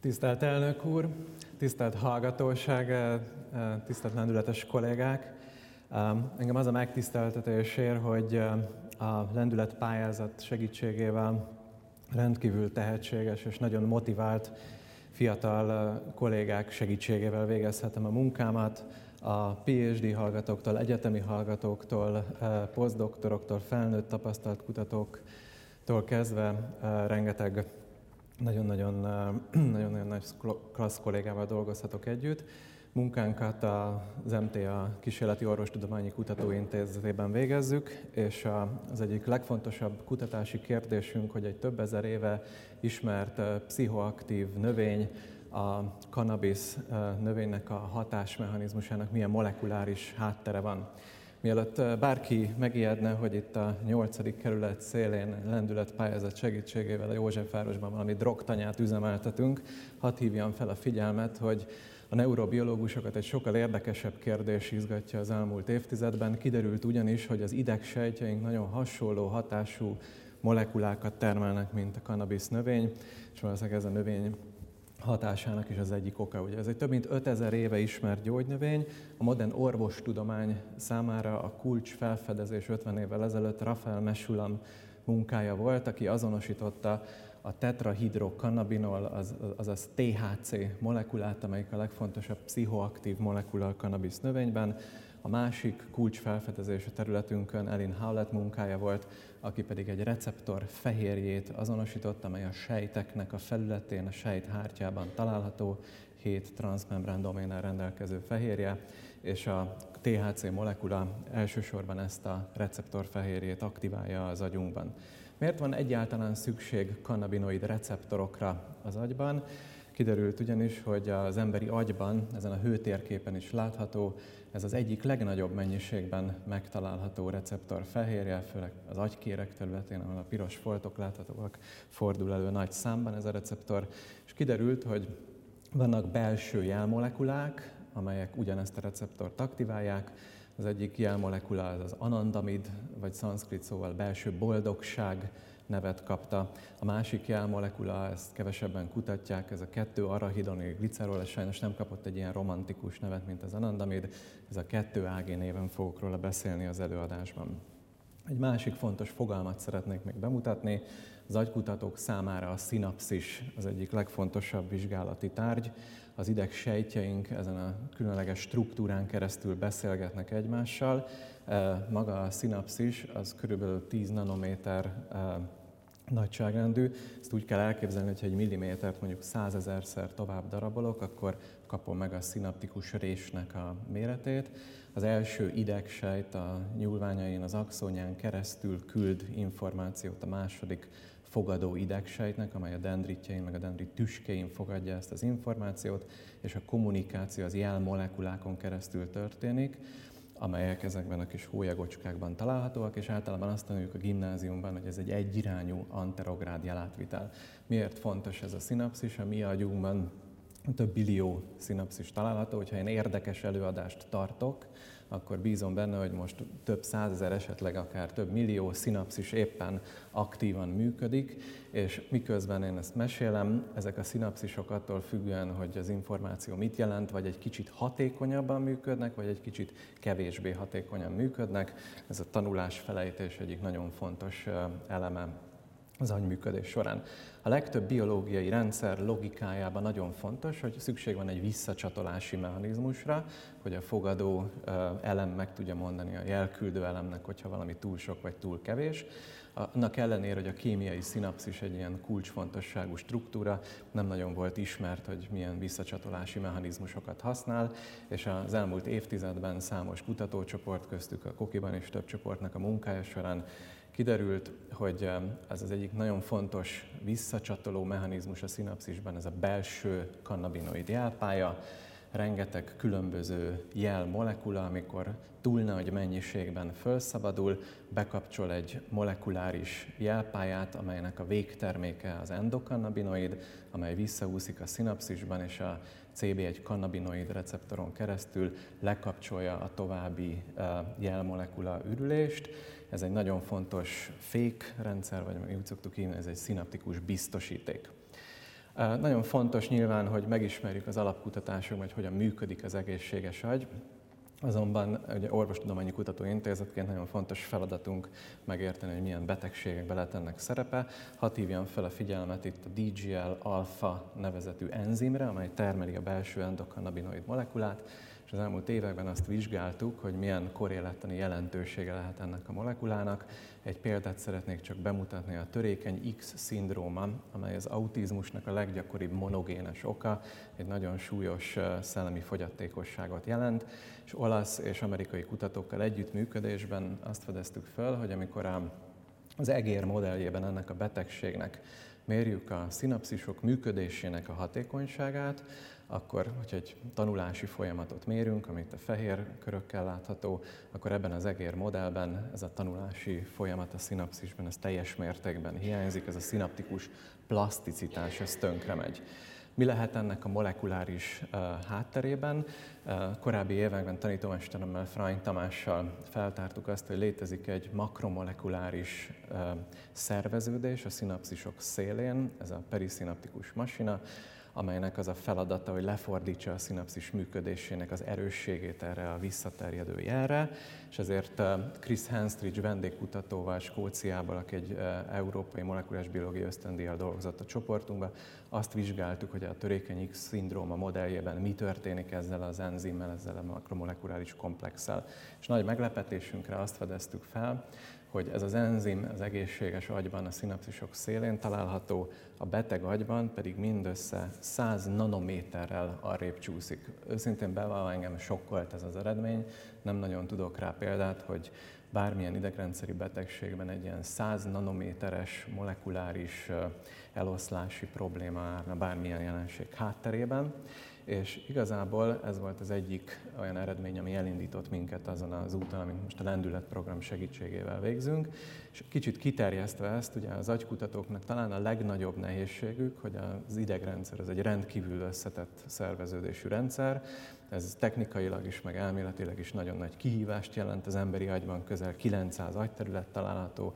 Tisztelt elnök úr, tisztelt hallgatóság, tisztelt lendületes kollégák! Engem az a megtiszteltetés ér, hogy a lendület pályázat segítségével rendkívül tehetséges és nagyon motivált fiatal kollégák segítségével végezhetem a munkámat. A PhD hallgatóktól, egyetemi hallgatóktól, posztdoktoroktól, felnőtt tapasztalt kutatóktól kezdve rengeteg nagyon-nagyon nagy klassz kollégával dolgozhatok együtt. Munkánkat az MTA Kísérleti Orvostudományi Kutatóintézetében végezzük, és az egyik legfontosabb kutatási kérdésünk, hogy egy több ezer éve ismert pszichoaktív növény, a kannabisz növénynek a hatásmechanizmusának milyen molekuláris háttere van. Mielőtt bárki megijedne, hogy itt a 8. kerület szélén lendületpályázat segítségével a Józsefvárosban valami drogtanyát üzemeltetünk, hadd hívjam fel a figyelmet, hogy a neurobiológusokat egy sokkal érdekesebb kérdés izgatja az elmúlt évtizedben. Kiderült ugyanis, hogy az idegsejtjeink nagyon hasonló hatású molekulákat termelnek, mint a kannabisz növény, és valószínűleg ez a növény hatásának is az egyik oka. Ugye ez egy több mint 5000 éve ismert gyógynövény, a modern orvostudomány számára a kulcs felfedezés 50 évvel ezelőtt Rafael Mechoulam munkája volt, aki azonosította a tetrahidrokannabinol, azaz THC molekulát, amelyik a legfontosabb pszichoaktív molekula a kannabisz növényben. A másik kulcs felfedezés a területünkön Elin Howlett munkája volt, aki pedig egy receptor fehérjét azonosított, amely a sejteknek a felületén, a sejthártyában található, 7 transzmembrán doménnel rendelkező fehérje, és a THC molekula elsősorban ezt a receptor fehérjét aktiválja az agyunkban. Miért van egyáltalán szükség kannabinoid receptorokra az agyban? Kiderült ugyanis, hogy az emberi agyban, ezen a hőtérképen is látható, ez az egyik legnagyobb mennyiségben megtalálható receptor fehérje, főleg az agykérek területén, ahol a piros foltok láthatóak, fordul elő nagy számban ez a receptor, és kiderült, hogy vannak belső jelmolekulák, amelyek ugyanezt a receptort aktiválják. Az egyik jelmolekula az anandamid, vagy szanszkrit szóval belső boldogság nevet kapta. A másik jelmolekula, ezt kevesebben kutatják, ez a 2-arachidonilglicerol, ez sajnos nem kapott egy ilyen romantikus nevet, mint az anandamid, ez a 2-AG néven fogok róla beszélni az előadásban. Egy másik fontos fogalmat szeretnék még bemutatni, az agykutatók számára a szinapszis az egyik legfontosabb vizsgálati tárgy. Az idegsejtjeink ezen a különleges struktúrán keresztül beszélgetnek egymással. Maga a szinapszis az körülbelül 10 nanométer nagyságrendű. Ezt úgy kell elképzelni, hogy egy millimétert mondjuk 100 000-szer tovább darabolok, akkor kapom meg a szinaptikus résnek a méretét. Az első idegsejt a nyúlványain, az axonján keresztül küld információt a második fogadó idegsejtnek, amely a dendritjein, meg a dendrit tüskéin fogadja ezt az információt, és a kommunikáció az jelmolekulákon keresztül történik, amelyek ezekben a kis hólyagocskákban találhatóak, és általában azt tanuljuk a gimnáziumban, hogy ez egy egyirányú anterográd jelátvitel. Miért fontos ez a szinapszis? A mi agyunkban több billió szinapszis található, hogyha én érdekes előadást tartok, akkor bízom benne, hogy most több százezer, esetleg akár több millió szinapszis éppen aktívan működik, és miközben én ezt mesélem, ezek a szinapszisok attól függően, hogy az információ mit jelent, vagy egy kicsit hatékonyabban működnek, vagy egy kicsit kevésbé hatékonyan működnek. Ez a tanulás felejtés egyik nagyon fontos eleme az agyműködés során. A legtöbb biológiai rendszer logikájában nagyon fontos, hogy szükség van egy visszacsatolási mechanizmusra, hogy a fogadó elem meg tudja mondani a jelküldő elemnek, hogyha valami túl sok vagy túl kevés. Annak ellenére, hogy a kémiai szinapszis egy ilyen kulcsfontosságú struktúra, nem nagyon volt ismert, hogy milyen visszacsatolási mechanizmusokat használ, és az elmúlt évtizedben számos kutatócsoport, köztük a Kokiban és több csoportnak a munkája során kiderült, hogy ez az egyik nagyon fontos visszacsatoló mechanizmus a szinapszisban, ez a belső kannabinoid jelpálya, rengeteg különböző jelmolekula, amikor túl nagy mennyiségben felszabadul, bekapcsol egy molekuláris jelpályát, amelynek a végterméke az endokannabinoid, amely visszaúszik a szinapszisban, és a CB1 kannabinoid receptoron keresztül lekapcsolja a további jelmolekula ürülést. Ez egy nagyon fontos fékrendszer, vagy úgy szoktuk hívni, ez egy szinaptikus biztosíték. Nagyon fontos nyilván, hogy megismerjük az alapkutatásokban, hogy hogyan működik az egészséges agy. Azonban ugye Orvostudományi Kutatóintézetként nagyon fontos feladatunk megérteni, hogy milyen betegségekben lehet ennek szerepe. Hadd hívjam fel a figyelmet itt a DGL-alfa nevezetű enzimre, amely termeli a belső endokannabinoid molekulát, és az elmúlt években azt vizsgáltuk, hogy milyen korrélettani jelentősége lehet ennek a molekulának. Egy példát szeretnék csak bemutatni, a törékeny X-szindróma, amely az autizmusnak a leggyakoribb monogénes oka, egy nagyon súlyos szellemi fogyatékosságot jelent, és olasz és amerikai kutatókkal együttműködésben azt fedeztük föl, hogy amikor az egér modelljében ennek a betegségnek mérjük a szinapszisok működésének a hatékonyságát, akkor, hogyha egy tanulási folyamatot mérünk, amit a fehér körökkel látható, akkor ebben az egér modellben ez a tanulási folyamat a szinapszisben ez teljes mértékben hiányzik, ez a szinaptikus plaszticitás, ez tönkre megy. Mi lehet ennek a molekuláris hátterében? Korábbi években tanítómesteremmel, Frany Tamással feltártuk azt, hogy létezik egy makromolekuláris szerveződés a szinapszisok szélén, ez a periszinaptikus masina, amelynek az a feladata, hogy lefordítsa a szinapszis működésének az erősségét erre a visszaterjedő jelre, és ezért Chris Henstridge vendégkutatóval Skóciából, aki egy európai molekuláris biológiai ösztöndíjjal dolgozott a csoportunkban, azt vizsgáltuk, hogy a törékeny X-szindróma modelljében mi történik ezzel az enzimmel, ezzel a makromolekuláris komplexsel. És nagy meglepetésünkre azt fedeztük fel, hogy ez az enzim az egészséges agyban, a szinapszisok szélén található, a beteg agyban pedig mindössze 100 nanométerrel arrébb csúszik. Őszintén bevallva engem sokkolt ez az eredmény, nem nagyon tudok rá példát, hogy bármilyen idegrendszeri betegségben egy ilyen 100 nanométeres molekuláris eloszlási probléma állna bármilyen jelenség hátterében. És igazából ez volt az egyik olyan eredmény, ami elindított minket azon az úton, amit most a lendületprogram segítségével végzünk. És kicsit kiterjesztve ezt, ugye az agykutatóknak talán a legnagyobb nehézségük, hogy az idegrendszer ez egy rendkívül összetett szerveződésű rendszer. Ez technikailag is, meg elméletileg is nagyon nagy kihívást jelent. Az emberi agyban közel 900 agyterület található,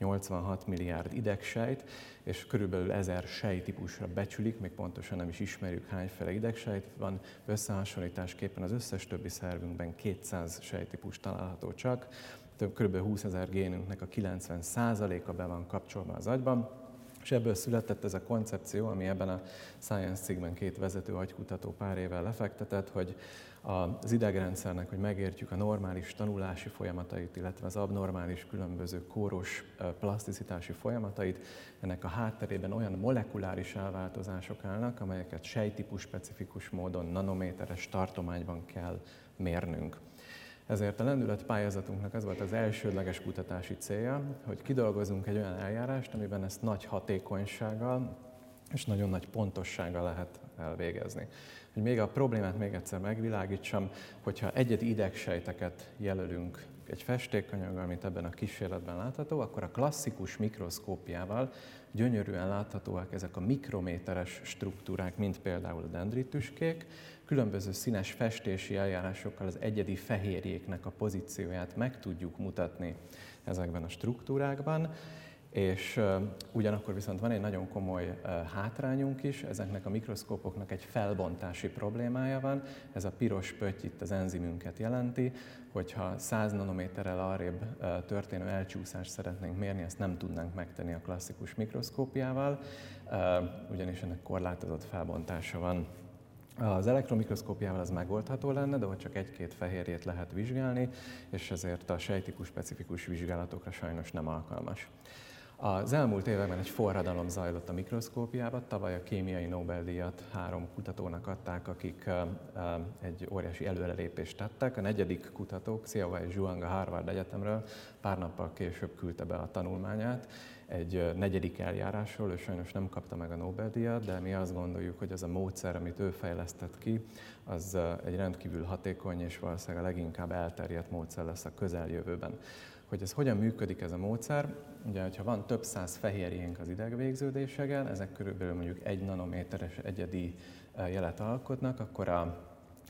86 milliárd idegsejt, és körülbelül 1000 sejtípusra becsülik, még pontosan nem is ismerjük, hányféle idegsejt van. Összehasonlításképpen az összes többi szervünkben 200 sejtípus található csak. Kb. 20 000 génünknek a 90%-a be van kapcsolva az agyban. És ebből született ez a koncepció, ami ebben a Science cikkben két vezető agykutató pár évvel lefektetett, hogy az idegrendszernek, hogy megértjük a normális tanulási folyamatait, illetve az abnormális különböző kóros plaszticitási folyamatait, ennek a hátterében olyan molekuláris elváltozások állnak, amelyeket sejtípus specifikus módon nanométeres tartományban kell mérnünk. Ezért a lendület pályázatunknak az volt az elsődleges kutatási célja, hogy kidolgozunk egy olyan eljárást, amiben ezt nagy hatékonysággal és nagyon nagy pontossággal lehet elvégezni. Hogy még a problémát még egyszer megvilágítsam, hogyha egyedi idegsejteket jelölünk egy festékanyaggal, mint ebben a kísérletben látható, akkor a klasszikus mikroszkópiával gyönyörűen láthatóak ezek a mikrométeres struktúrák, mint például a dendritüskék. Különböző színes festési eljárásokkal az egyedi fehérjéknek a pozícióját meg tudjuk mutatni ezekben a struktúrákban, és ugyanakkor viszont van egy nagyon komoly hátrányunk is, ezeknek a mikroszkópoknak egy felbontási problémája van, ez a piros pötty itt az enzimünket jelenti, hogyha 100 nanométerrel arrébb történő elcsúszást szeretnénk mérni, ezt nem tudnánk megtenni a klasszikus mikroszkópiával, ugyanis ennek korlátozott felbontása van. Az elektromikroszkópiával az megoldható lenne, de ott csak egy-két fehérjét lehet vizsgálni, és ezért a sejtikus specifikus vizsgálatokra sajnos nem alkalmas. Az elmúlt években egy forradalom zajlott a mikroszkópiában, tavaly a kémiai Nobel-díjat 3 kutatónak adták, akik egy óriási előrelépést tettek. A negyedik kutató, Xiaowei Zhuang a Harvard Egyetemről pár nappal később küldte be a tanulmányát egy negyedik eljárásról, ő sajnos nem kapta meg a Nobel-díjat, de mi azt gondoljuk, hogy az a módszer, amit ő fejlesztett ki, az egy rendkívül hatékony és valószínűleg a leginkább elterjedt módszer lesz a közeljövőben. Hogy ez hogyan működik ez a módszer, ugye, hogyha van több száz fehérjénk az idegvégződésegen, ezek körülbelül mondjuk 1 nanométeres egyedi jelet alkotnak, akkor a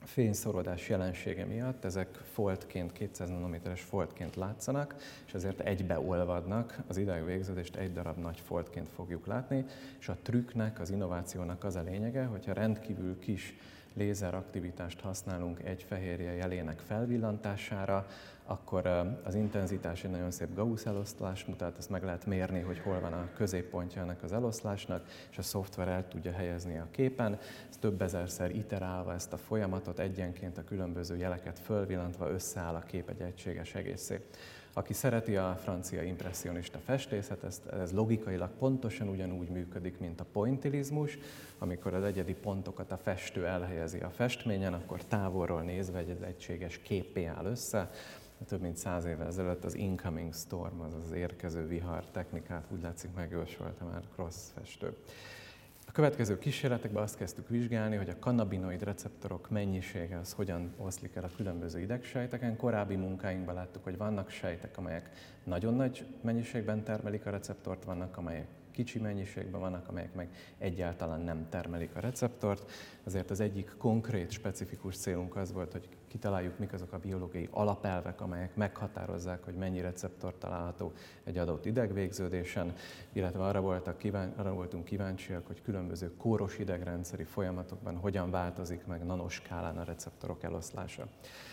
fényszorodás jelensége miatt ezek foltként, 200 nanométeres foltként látszanak, és ezért egybeolvadnak, az idegvégződést egy darab nagy foltként fogjuk látni, és a trükknek, az innovációnak az a lényege, hogyha rendkívül kis lézeraktivitást használunk egy fehérje jelének felvillantására, akkor az intenzitás egy nagyon szép Gauss eloszlást mutat, ezt meg lehet mérni, hogy hol van a középpontja ennek az eloszlásnak, és a szoftver el tudja helyezni a képen. Ez több ezerszer iterálva ezt a folyamatot, egyenként a különböző jeleket fölvillantva összeáll a kép egy egységes egészé. Aki szereti a francia impresszionista festészet, ez logikailag pontosan ugyanúgy működik, mint a pointillizmus, amikor az egyedi pontokat a festő elhelyezi a festményen, akkor távolról nézve egy egységes képpé áll össze. Több mint 100 évvel ezelőtt az incoming storm, az érkező vihar technikát úgy látszik megjósolta már Cross festő. A következő kísérletekben azt kezdtük vizsgálni, hogy a kannabinoid receptorok mennyisége az hogyan oszlik el a különböző idegsejteken. Korábbi munkáinkban láttuk, hogy vannak sejtek, amelyek nagyon nagy mennyiségben termelik a receptort, vannak, amelyek kicsi mennyiségben vannak, amelyek meg egyáltalán nem termelik a receptort. Ezért az egyik konkrét, specifikus célunk az volt, hogy kitaláljuk, mik azok a biológiai alapelvek, amelyek meghatározzák, hogy mennyi receptor található egy adott idegvégződésen, illetve arra voltunk kíváncsiak, hogy különböző kóros idegrendszeri folyamatokban hogyan változik meg nanoskálán a receptorok eloszlása.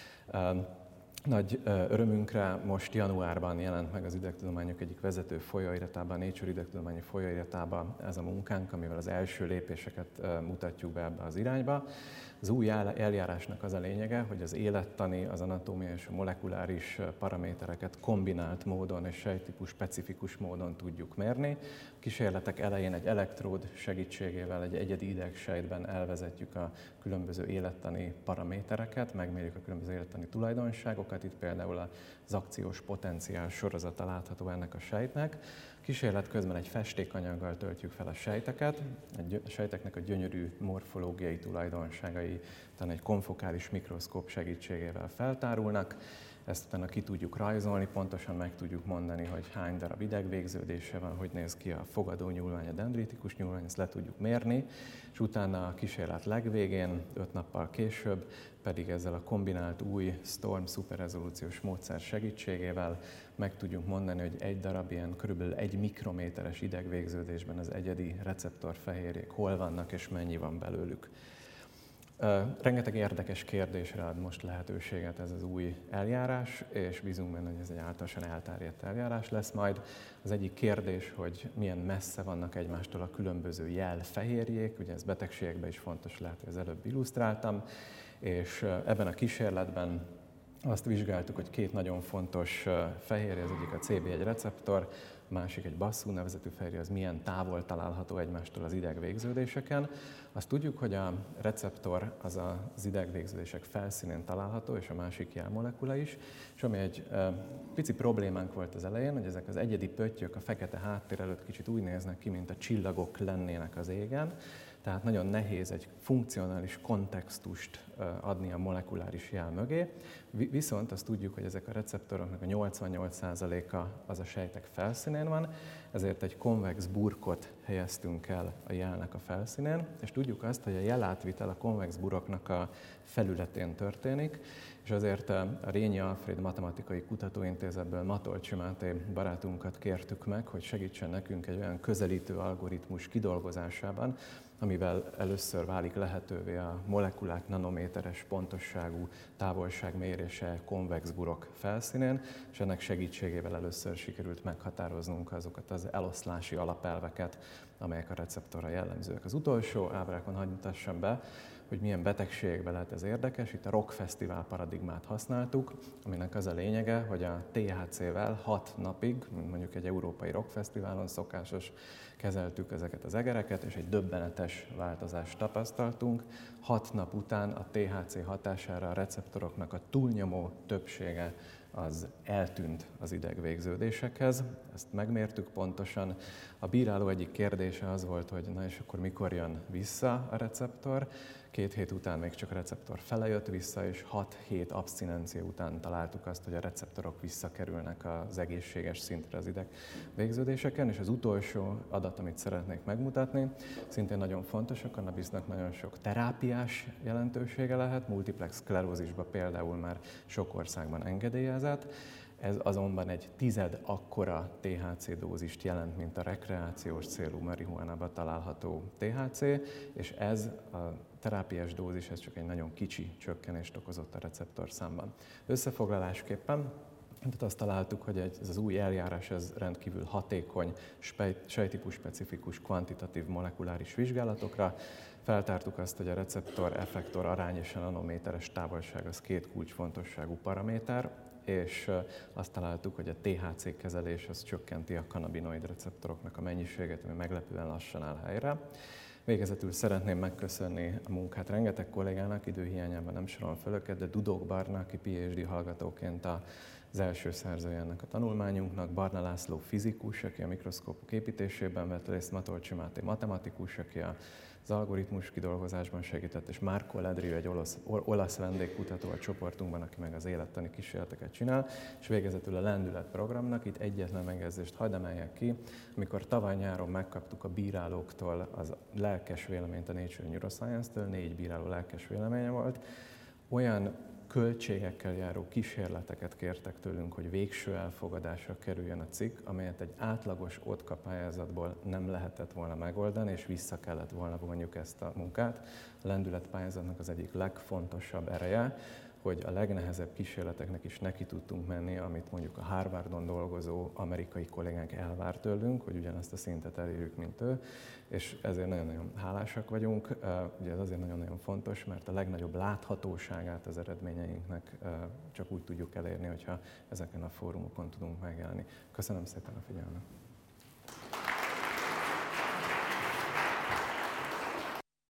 Nagy örömünkre most januárban jelent meg az idegtudományok egyik vezető folyóiratában, Nature idegtudományi folyóiratában ez a munkánk, amivel az első lépéseket mutatjuk be ebbe az irányba. Az új eljárásnak az a lényege, hogy az élettani, az anatómiai és a molekuláris paramétereket kombinált módon és sejttípus specifikus módon tudjuk mérni. A kísérletek elején egy elektród segítségével egy egyedi idegsejtben elvezetjük a különböző élettani paramétereket, megmérjük a különböző élettani tulajdonságokat, itt például az akciós potenciál sorozata látható ennek a sejtnek. A kísérlet közben egy festékanyaggal töltjük fel a sejteket, a sejteknek a gyönyörű morfológiai tulajdonságai talán egy konfokális mikroszkóp segítségével feltárulnak. Ezt utána ki tudjuk rajzolni, pontosan meg tudjuk mondani, hogy hány darab idegvégződése van, hogy néz ki a fogadó nyúlvány, a dendritikus nyúlvány, ezt le tudjuk mérni, és utána a kísérlet legvégén, 5 nappal később, pedig ezzel a kombinált új STORM szuperrezolúciós módszer segítségével meg tudjuk mondani, hogy egy darab ilyen kb. 1 mikrométeres idegvégződésben az egyedi receptorfehérjék hol vannak és mennyi van belőlük. Rengeteg érdekes kérdésre ad most lehetőséget ez az új eljárás, és bízunk benne, hogy ez egy általánosan elterjedt eljárás lesz majd. Az egyik kérdés, hogy milyen messze vannak egymástól a különböző jelfehérjék, ugye ez betegségekben is fontos lehet, hogy az előbb illusztráltam, és ebben a kísérletben azt vizsgáltuk, hogy 2 nagyon fontos fehérje, az egyik a CB1 receptor, a másik egy BASU nevezetű fehérje, az milyen távol található egymástól az idegvégződéseken. Azt tudjuk, hogy a receptor az az idegvégződések felszínén található, és a másik jelmolekula is, és ami egy pici problémánk volt az elején, hogy ezek az egyedi pöttyök a fekete háttér előtt kicsit úgy néznek ki, mint a csillagok lennének az égen, tehát nagyon nehéz egy funkcionális kontextust adni a molekuláris jel mögé. Viszont azt tudjuk, hogy ezek a receptoroknak a 88%-a az a sejtek felszínén van, ezért egy konvex burkot helyeztünk el a jelnek a felszínén, és tudjuk azt, hogy a jelátvitel a konvex buroknak a felületén történik, és azért a Rényi Alfréd Matematikai Kutatóintézetből Matolcsy Máté barátunkat kértük meg, hogy segítsen nekünk egy olyan közelítő algoritmus kidolgozásában, amivel először válik lehetővé a molekulák nanométeres pontosságú távolságmérése konvex burok felszínén, és ennek segítségével először sikerült meghatároznunk azokat az eloszlási alapelveket, amelyek a receptorra jellemzőek. Az utolsó ábrákon hadd mutassam be, hogy milyen betegségekben lehet ez érdekes. Itt a Rock Fesztivál paradigmát használtuk, aminek az a lényege, hogy a THC-vel 6 napig, mondjuk egy európai Rock Fesztiválon szokásos, kezeltük ezeket az egereket, és egy döbbenetes változást tapasztaltunk. 6 nap után a THC hatására a receptoroknak a túlnyomó többsége az eltűnt az idegvégződésekhez. Ezt megmértük pontosan. A bíráló egyik kérdése az volt, hogy na és akkor mikor jön vissza a receptor. 2 hét után még csak a receptor fele jött vissza, és 6 hét abszinencia után találtuk azt, hogy a receptorok visszakerülnek az egészséges szintre az idegvégződéseken. És az utolsó adat, amit szeretnék megmutatni, szintén nagyon fontos, a kannabisznak nagyon sok terápiás jelentősége lehet, multiplex szklerózisban például már sok országban engedélyezett. Ez azonban egy 10 akkora THC dózist jelent, mint a rekreációs célú marihuánában található THC, és ez a terápiás dózis, ez csak egy nagyon kicsi csökkenést okozott a receptorszámban. Összefoglalásképpen, tehát azt találtuk, hogy ez az új eljárás ez rendkívül hatékony, sejtípus specifikus, kvantitatív molekuláris vizsgálatokra. Feltártuk azt, hogy a receptor-effektor arány és a nanométeres távolság az 2 kulcsfontosságú paraméter, és azt találtuk, hogy a THC kezelés az csökkenti a kannabinoid receptoroknak a mennyiségét, ami meglepően lassan áll helyre. Végezetül szeretném megköszönni a munkát rengeteg kollégának, időhiányában nem sorolom föl őket, de Dudok Barna, aki PhD hallgatóként az első szerzője ennek a tanulmányunknak, Barna László fizikus, aki a mikroszkópok építésében vett részt, Matolcsi Máté matematikus, aki az algoritmus kidolgozásban segített, és Marco Ledriu, egy olasz vendégkutató a csoportunkban, aki meg az élettani kísérleteket csinál, és végezetül a Lendület programnak itt egyetlen megjegyzést hadd emeljek ki, amikor tavaly nyáron megkaptuk a bírálóktól az lelkes véleményt a Nature Neuroscience-től, 4 bíráló lelkes véleménye volt, olyan költségekkel járó kísérleteket kértek tőlünk, hogy végső elfogadásra kerüljön a cikk, amelyet egy átlagos OTCA pályázatból nem lehetett volna megoldani, és vissza kellett volna vonniuk ezt a munkát. A lendület pályázatnak az egyik legfontosabb ereje, hogy a legnehezebb kísérleteknek is neki tudtunk menni, amit mondjuk a Harvardon dolgozó amerikai kollégánk elvár tőlünk, hogy ugyanazt a szintet elérjük, mint ő, és ezért nagyon-nagyon hálásak vagyunk. Ugye ez azért nagyon-nagyon fontos, mert a legnagyobb láthatóságát az eredményeinknek csak úgy tudjuk elérni, hogyha ezeken a fórumokon tudunk megjelenni. Köszönöm szépen a figyelmet!